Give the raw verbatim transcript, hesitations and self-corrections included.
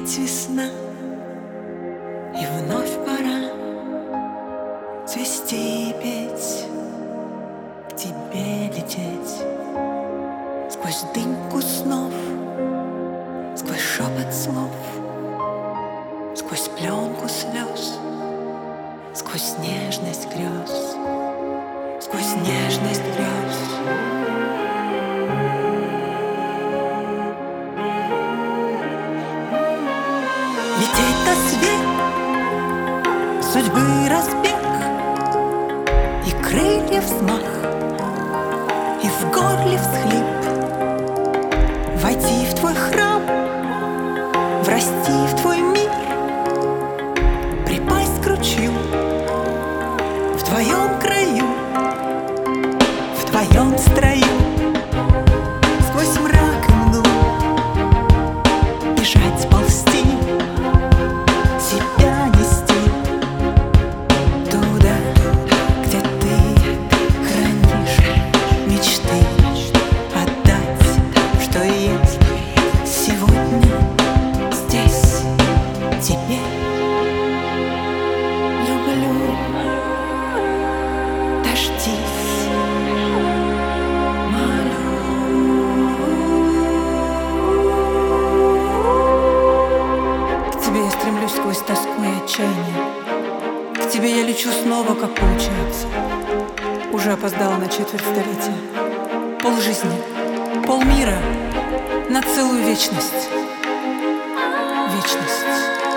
Опять весна, и вновь пора цвести и петь, к тебе лететь. Сквозь дымку снов, сквозь шепот слов, сквозь пленку слез, сквозь нежность грез, сквозь нежность грез. Лететь на свет, судьбы разбег, и крылья взмах, и в горле всхлип. Войти в твой храм, врасти в твой мир, припасть к ручью, в твоем краю, в твоем строю. Сквозь мрак и мглу бежать, ползти, себя нести туда, где ты хранишь мечты, отдать, что есть сегодня здесь, теперь. Люблю, дождись, молю. К тебе я стремлюсь сквозь тоску и отчаяние. К тебе я лечу снова, как получается. Уже опоздала на четверть столетия. Полжизни, полмира на целую вечность. Вечность.